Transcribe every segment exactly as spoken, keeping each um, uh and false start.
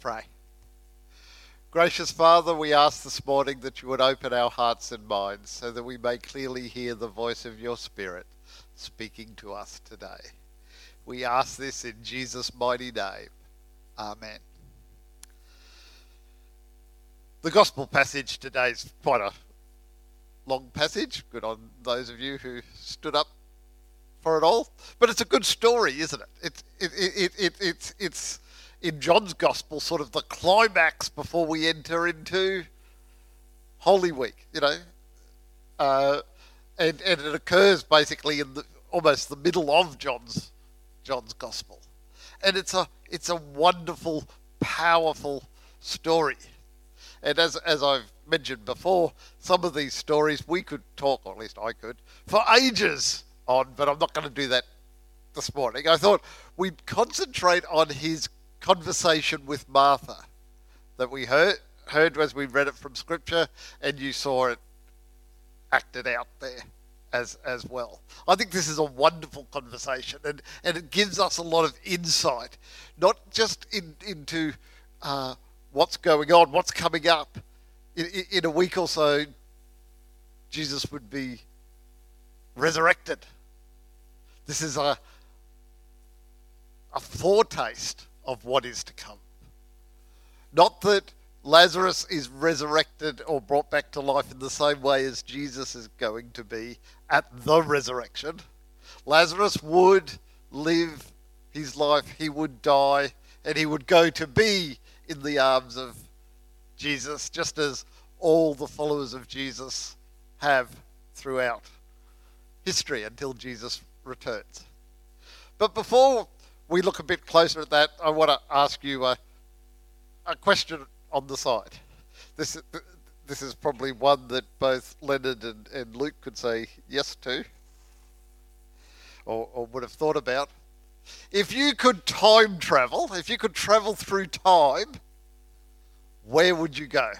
Pray. Gracious Father, we ask this morning that you would open our hearts and minds so that we may clearly hear the voice of your Spirit speaking to us today. We ask this in Jesus' mighty name. Amen. The gospel passage today is quite a long passage. Good on those of you who stood up for it all. But it's a good story, isn't it? It, it, it, it, it, it's, it's in John's gospel sort of the climax before we enter into Holy Week, you know. Uh, and, and it occurs basically in the, almost the middle of John's John's gospel. And it's a it's a wonderful, powerful story. And as as I've mentioned before, some of these stories we could talk, or at least I could, for ages on, but I'm not going to do that this morning. I thought we'd concentrate on his conversation with Martha that we heard heard as we read it from Scripture, and you saw it acted out there as as well. I think this is a wonderful conversation, and, and it gives us a lot of insight, not just in, into uh, what's going on, what's coming up. In, in a week or so, Jesus would be resurrected. This is a a foretaste of what is to come. Not that Lazarus is resurrected or brought back to life in the same way as Jesus is going to be at the resurrection. Lazarus would live his life, he would die, and he would go to be in the arms of Jesus, just as all the followers of Jesus have throughout history until Jesus returns. But before we look a bit closer at that, I want to ask you a, a question on the side. This, this is probably one that both Leonard and, and Luke could say yes to, or, or would have thought about. If you could time travel, if you could travel through time, where would you go?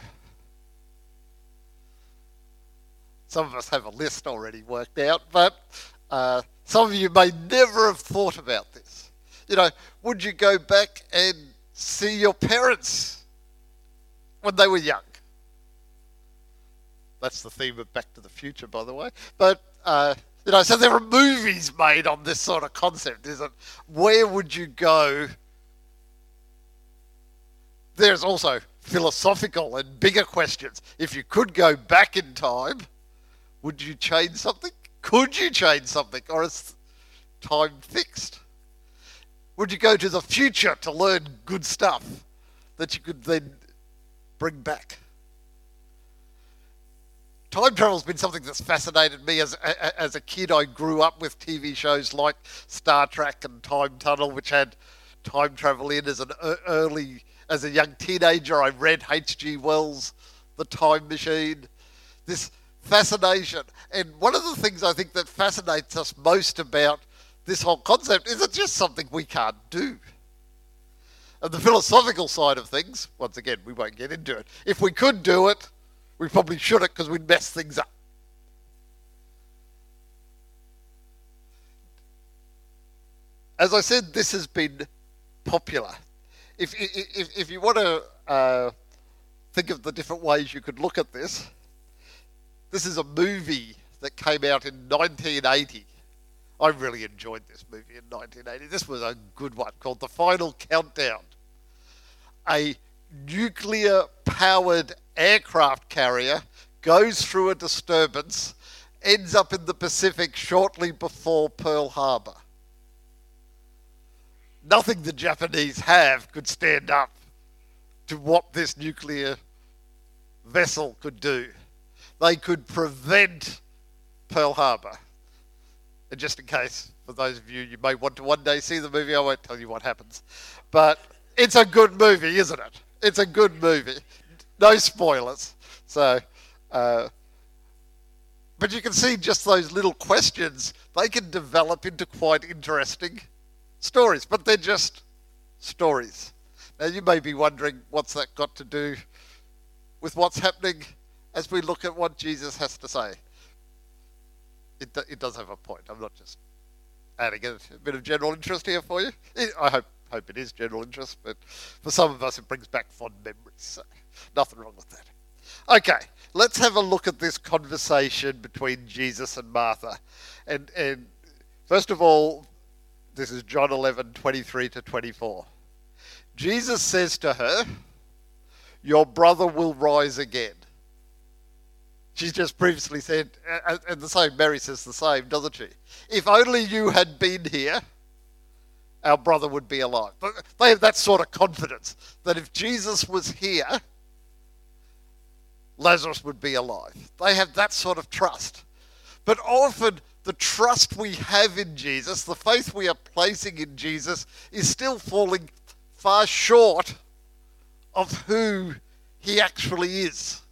Some of us have a list already worked out, but uh, some of you may never have thought about this. You know, would you go back and see your parents when they were young? That's the theme of Back to the Future, by the way. But, uh, you know, so there are movies made on this sort of concept, isn't it? Where would you go? There's also philosophical and bigger questions. If you could go back in time, would you change something? Could you change something? Or is time fixed? Would you go to the future to learn good stuff that you could then bring back? Time travel's been something that's fascinated me as as a kid. I grew up with T V shows like Star Trek and Time Tunnel, which had time travel in. As an early, as a young teenager, I read H G Wells' The Time Machine. This fascination, and one of the things I think that fascinates us most about this whole concept is it's just something we can't do. And the philosophical side of things, once again, we won't get into it. If we could do it, we probably shouldn't, because we'd mess things up. As I said, this has been popular. If if, if you want to uh, think of the different ways you could look at this, this is a movie that came out in nineteen eighty. I really enjoyed this movie in nineteen eighty. This was a good one, called The Final Countdown. A nuclear-powered aircraft carrier goes through a disturbance, ends up in the Pacific shortly before Pearl Harbor. Nothing the Japanese have could stand up to what this nuclear vessel could do. They could prevent Pearl Harbor. And just in case, for those of you, you may want to one day see the movie, I won't tell you what happens. But it's a good movie, isn't it? It's a good movie. No spoilers. So, uh, but you can see just those little questions, they can develop into quite interesting stories. But they're just stories. Now, you may be wondering, what's that got to do with what's happening as we look at what Jesus has to say? It, it does have a point. I'm not just adding a, a bit of general interest here for you. It, I hope hope it is general interest, but for some of us it brings back fond memories, so nothing wrong with that. Okay, let's have a look at this conversation between Jesus and Martha. And, and first of all, this is John eleven, twenty-three to twenty-four. Jesus says to her, "Your brother will rise again." She's just previously said, and the same, Mary says the same, doesn't she? "If only you had been here, our brother would be alive." They have that sort of confidence that if Jesus was here, Lazarus would be alive. They have that sort of trust. But often the trust we have in Jesus, the faith we are placing in Jesus, is still falling far short of who he actually is.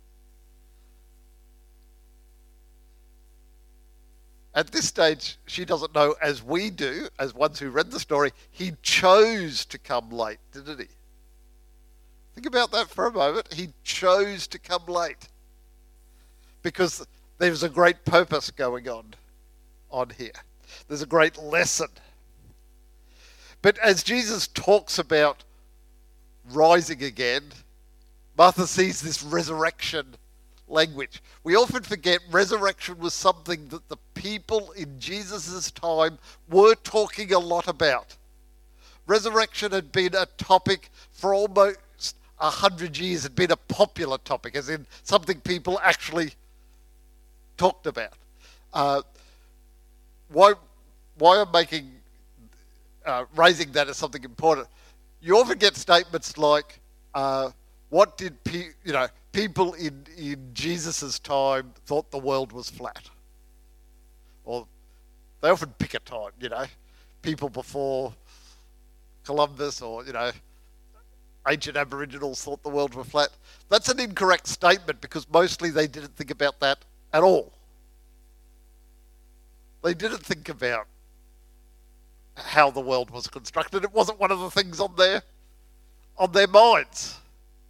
At this stage, she doesn't know, as we do, as ones who read the story, he chose to come late, didn't he? Think about that for a moment. He chose to come late because there's a great purpose going on on here. There's a great lesson. But as Jesus talks about rising again, Martha sees this resurrection language. We often forget resurrection was something that the people in Jesus' time were talking a lot about. Resurrection had been a topic for almost a hundred years. It had been a popular topic, as in something people actually talked about. Uh, why, why I'm making, uh, raising that as something important? You often get statements like, uh, what did pe- you know? People in, in Jesus' time thought the world was flat. Or they often pick a time, you know. People before Columbus or, you know, ancient Aboriginals thought the world was flat. That's an incorrect statement because mostly they didn't think about that at all. They didn't think about how the world was constructed. It wasn't one of the things on their, on their minds.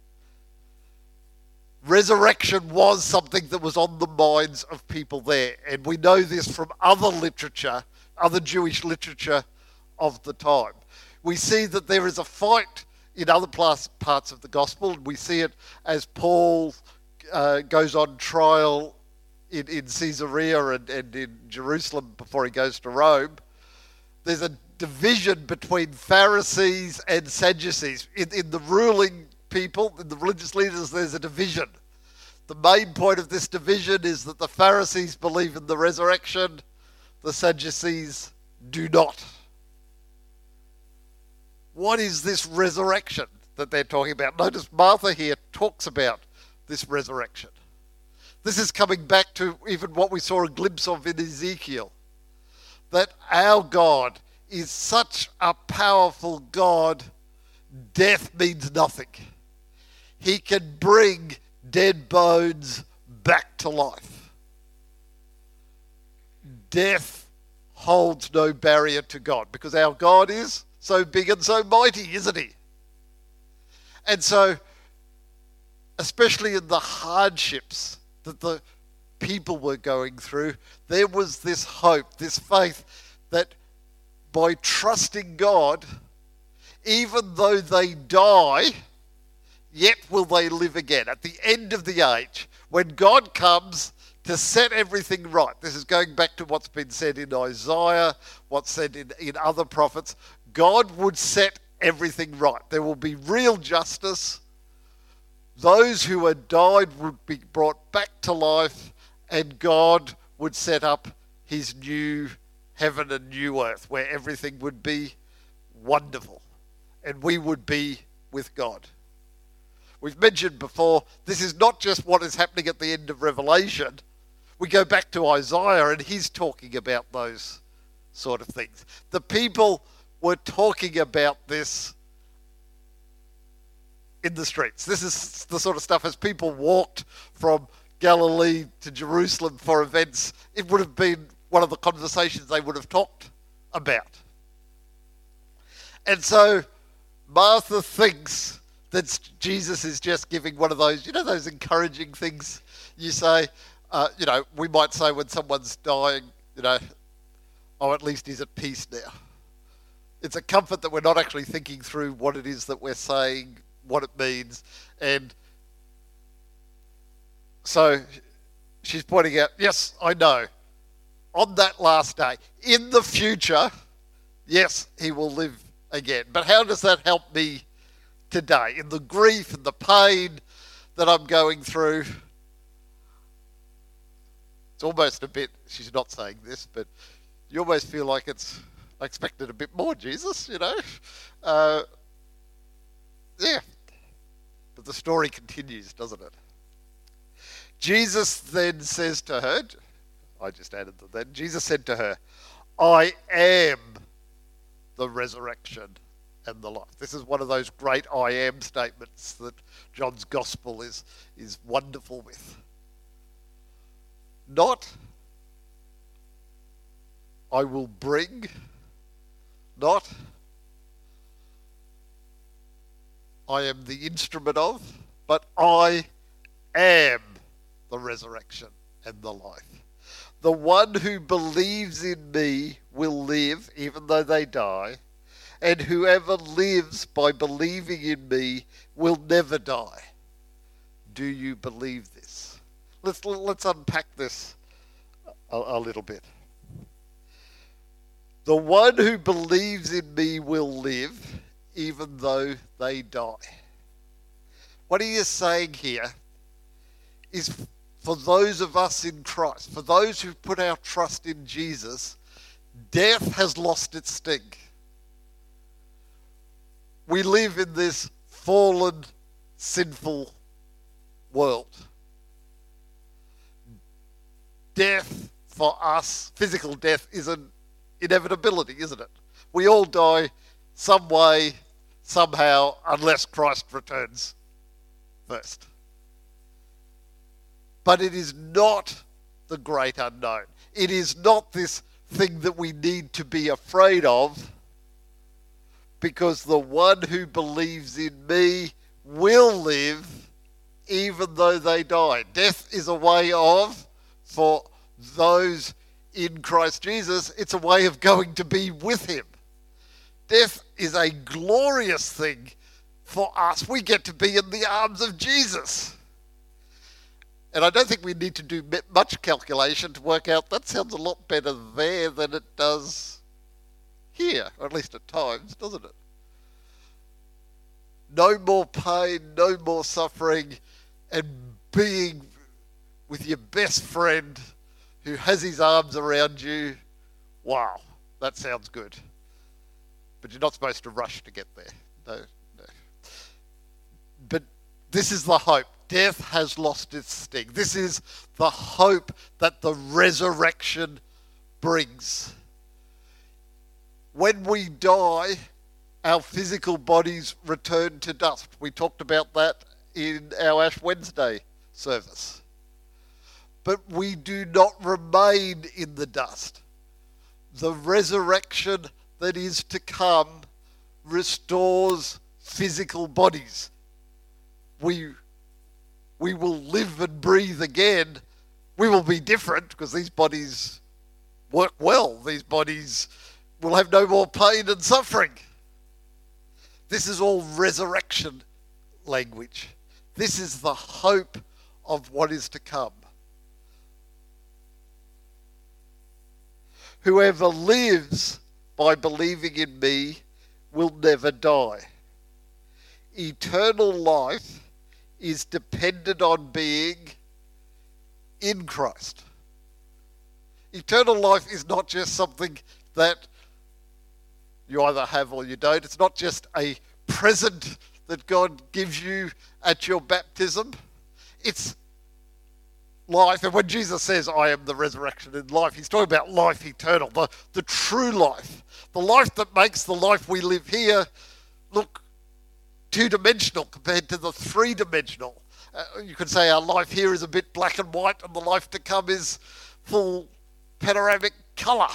Resurrection was something that was on the minds of people there. And we know this from other literature, other Jewish literature of the time. We see that there is a fight in other parts of the gospel. And we see it as Paul uh, goes on trial in, in Caesarea and, and in Jerusalem before he goes to Rome. There's a division between Pharisees and Sadducees. In, in the ruling people, in the religious leaders, there's a division. The main point of this division is that the Pharisees believe in the resurrection, the Sadducees do not. What is this resurrection that they're talking about? Notice Martha here talks about this resurrection. This is coming back to even what we saw a glimpse of in Ezekiel, that our God is such a powerful God, death means nothing. He can bring dead bones back to life. Death holds no barrier to God because our God is so big and so mighty, isn't he? And so, especially in the hardships that the people were going through, there was this hope, this faith that by trusting God, even though they die, yet will they live again. At the end of the age, when God comes to set everything right. This is going back to what's been said in Isaiah, what's said in, in other prophets. God would set everything right. There will be real justice. Those who had died would be brought back to life, and God would set up his new heaven and new earth, where everything would be wonderful, and we would be with God. We've mentioned before, this is not just what is happening at the end of Revelation. We go back to Isaiah, and he's talking about those sort of things. The people were talking about this in the streets. This is the sort of stuff as people walked from Galilee to Jerusalem for events, it would have been one of the conversations they would have talked about. And so Martha thinks that Jesus is just giving one of those, you know, those encouraging things you say, uh, you know, we might say when someone's dying, you know, oh, at least he's at peace now. It's a comfort that we're not actually thinking through what it is that we're saying, what it means. And so she's pointing out, yes, I know. On that last day, in the future, yes, he will live again. But how does that help me today? In the grief and the pain that I'm going through. It's almost a bit, she's not saying this, but you almost feel like it's, I expected a bit more, Jesus, you know. Uh, yeah. But the story continues, doesn't it? Jesus then says to her, I just added the then, Jesus said to her, I am the resurrection and the life. This is one of those great I am statements that John's gospel is, is wonderful with. Not, I will bring, not, I am the instrument of, but I am the resurrection and the life. The one who believes in me will live even though they die, and whoever lives by believing in me will never die. Do you believe this? Let's let's unpack this a, a little bit. The one who believes in me will live even though they die. What he is saying here is for those of us in Christ, for those who put our trust in Jesus, death has lost its sting. We live in this fallen, sinful world. Death for us, physical death, is an inevitability, isn't it? We all die some way, somehow, unless Christ returns first. But it is not the great unknown. It is not this thing that we need to be afraid of, because the one who believes in me will live even though they die. Death is a way of, for those in Christ Jesus, it's a way of going to be with him. Death is a glorious thing for us. We get to be in the arms of Jesus. And I don't think we need to do much calculation to work out that sounds a lot better there than it does here, or at least at times, doesn't it? No more pain, no more suffering, and being with your best friend who has his arms around you. Wow, that sounds good. But you're not supposed to rush to get there. No, no. But this is the hope. Death has lost its sting. This is the hope that the resurrection brings. When we die, our physical bodies return to dust. We talked about that in our Ash Wednesday service. But we do not remain in the dust. The resurrection that is to come restores physical bodies. We We will live and breathe again. We will be different because these bodies work well. These bodies will have no more pain and suffering. This is all resurrection language. This is the hope of what is to come. Whoever lives by believing in me will never die. Eternal life is dependent on being in Christ. Eternal life is not just something that you either have or you don't. It's not just a present that God gives you at your baptism. It's life. And when Jesus says, I am the resurrection and life, he's talking about life eternal, the, the true life, the life that makes the life we live here look two-dimensional compared to the three-dimensional. Uh, you could say our life here is a bit black and white and the life to come is full panoramic colour.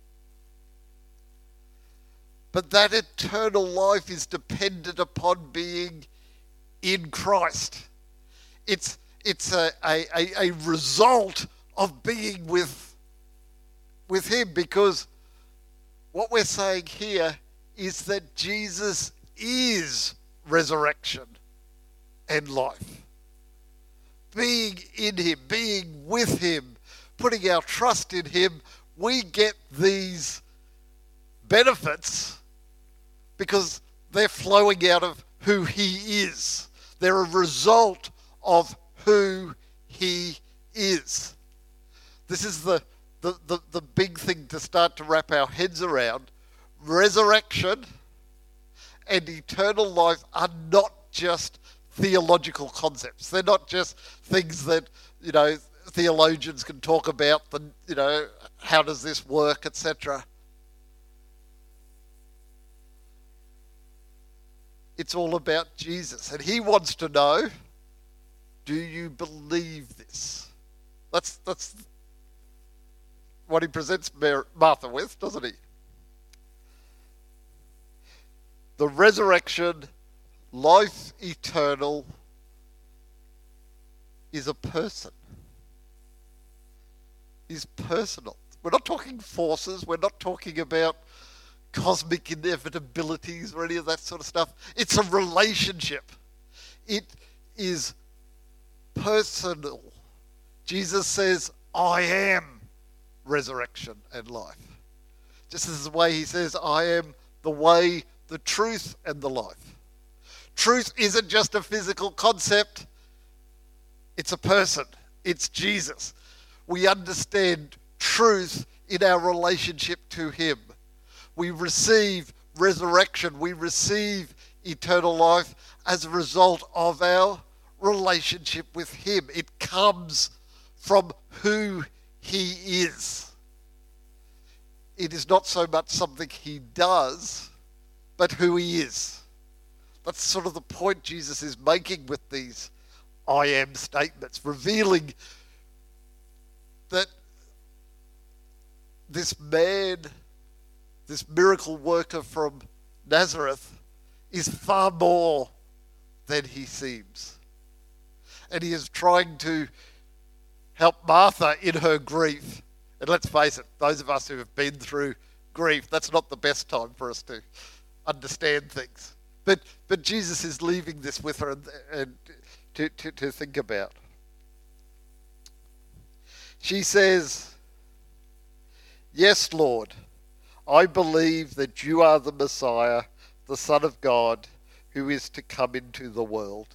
But that eternal life is dependent upon being in Christ. It's it's a, a, a, a result of being with, with him, because what we're saying here is that Jesus is resurrection and life. Being in him, being with him, putting our trust in him, we get these benefits because they're flowing out of who he is. They're a result of who he is. This is the, the, the, the big thing to start to wrap our heads around. Resurrection and eternal life are not just theological concepts. They're not just things that, you know, theologians can talk about, the, you know, how does this work, et cetera. It's all about Jesus. And he wants to know, do you believe this? That's, that's what he presents Martha with, doesn't he? The resurrection, life eternal, is a person. Is personal. We're not talking forces. We're not talking about cosmic inevitabilities or any of that sort of stuff. It's a relationship. It is personal. Jesus says, I am resurrection and life. Just as the way he says, I am the way, the truth, and the life. Truth isn't just a physical concept. It's a person. It's Jesus. We understand truth in our relationship to him. We receive resurrection. We receive eternal life as a result of our relationship with him. It comes from who he is. It is not so much something he does, but who he is. That's sort of the point Jesus is making with these I am statements, revealing that this man, this miracle worker from Nazareth, is far more than he seems. And he is trying to help Martha in her grief. And let's face it, those of us who have been through grief, that's not the best time for us to understand things. But but Jesus is leaving this with her and, and to, to, to think about. She says, yes, Lord, I believe that you are the Messiah, the Son of God, who is to come into the world.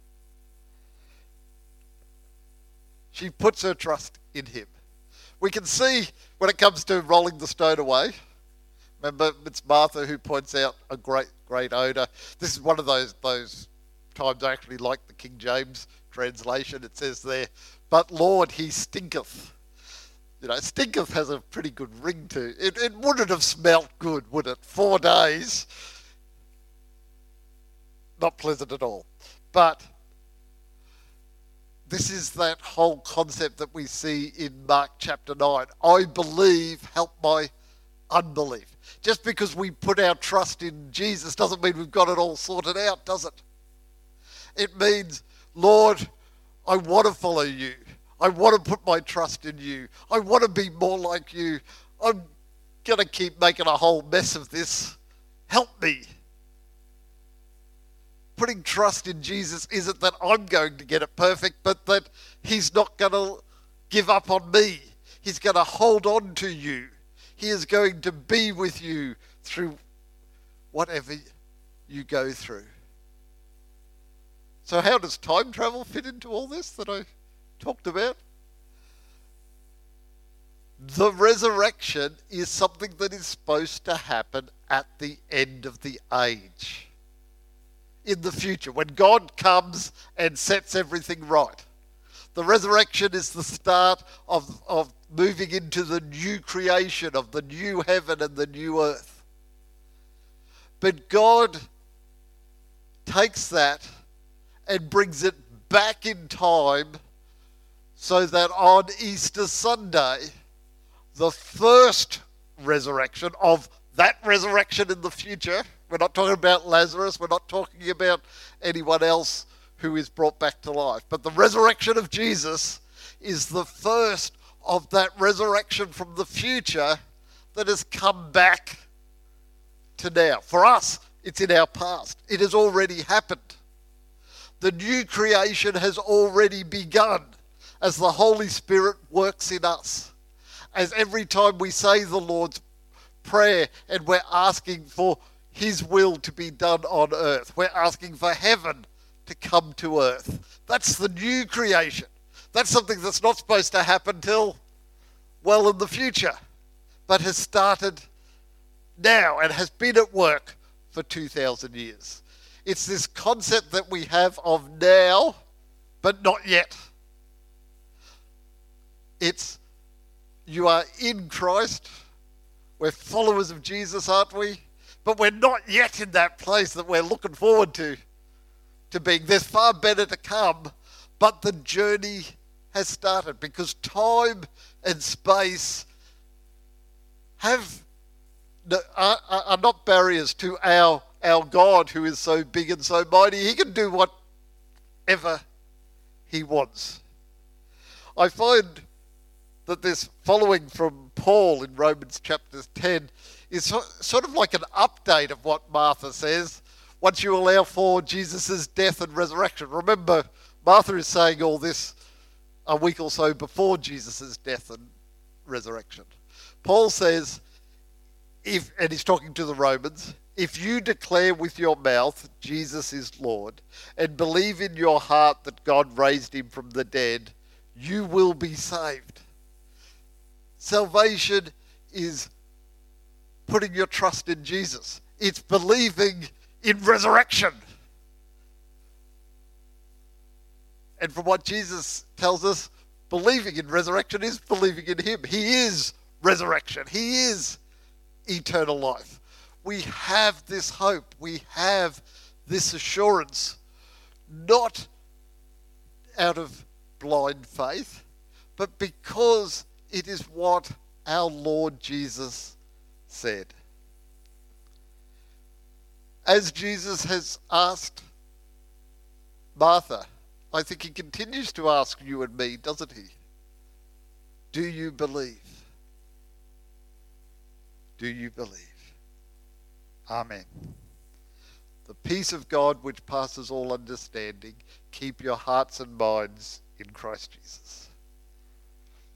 She puts her trust in him. We can see when it comes to rolling the stone away. Remember, it's Martha who points out a great, great odour. This is one of those those times I actually like the King James translation. It says there, but Lord, he stinketh. You know, stinketh has a pretty good ring to it. It wouldn't have smelt good, would it? Four days. Not pleasant at all. But this is that whole concept that we see in Mark chapter nine. I believe, help my unbelief. Just because we put our trust in Jesus doesn't mean we've got it all sorted out, does it? It means, Lord, I want to follow you. I want to put my trust in you. I want to be more like you. I'm going to keep making a whole mess of this. Help me. Putting trust in Jesus isn't that I'm going to get it perfect, but that he's not going to give up on me. He's going to hold on to you. He is going to be with you through whatever you go through. So how does time travel fit into all this that I talked about? The resurrection is something that is supposed to happen at the end of the age. In the future, when God comes and sets everything right. The resurrection is the start of, of moving into the new creation, of the new heaven and the new earth. But God takes that and brings it back in time so that on Easter Sunday, the first resurrection of that resurrection in the future, we're not talking about Lazarus, we're not talking about anyone else who is brought back to life, but the resurrection of Jesus is the first of that resurrection from the future that has come back to now. For us, it's in our past. It has already happened. The new creation has already begun as the Holy Spirit works in us. As every time we say the Lord's Prayer and we're asking for His will to be done on earth, we're asking for heaven to come to earth. That's the new creation. That's something that's not supposed to happen till well in the future, but has started now and has been at work for two thousand years. It's this concept that we have of now, but not yet. It's, you are in Christ. We're followers of Jesus, aren't we? But we're not yet in that place that we're looking forward to, to being. There's far better to come, but the journey has started because time and space have are, are not barriers to our our God, who is so big and so mighty. He can do whatever He wants. I find that this following from Paul in Romans chapter ten is so, sort of like an update of what Martha says once you allow for Jesus' death and resurrection. Remember, Martha is saying all this a week or so before Jesus' death and resurrection. Paul says, if, and he's talking to the Romans, if you declare with your mouth Jesus is Lord and believe in your heart that God raised him from the dead, you will be saved. Salvation is putting your trust in Jesus. It's believing in resurrection. And from what Jesus tells us, believing in resurrection is believing in him. He is resurrection. He is eternal life. We have this hope. We have this assurance, not out of blind faith, but because it is what our Lord Jesus said. As Jesus has asked Martha, I think he continues to ask you and me, doesn't he? Do you believe? Do you believe? Amen. The peace of God which passes all understanding, keep your hearts and minds in Christ Jesus.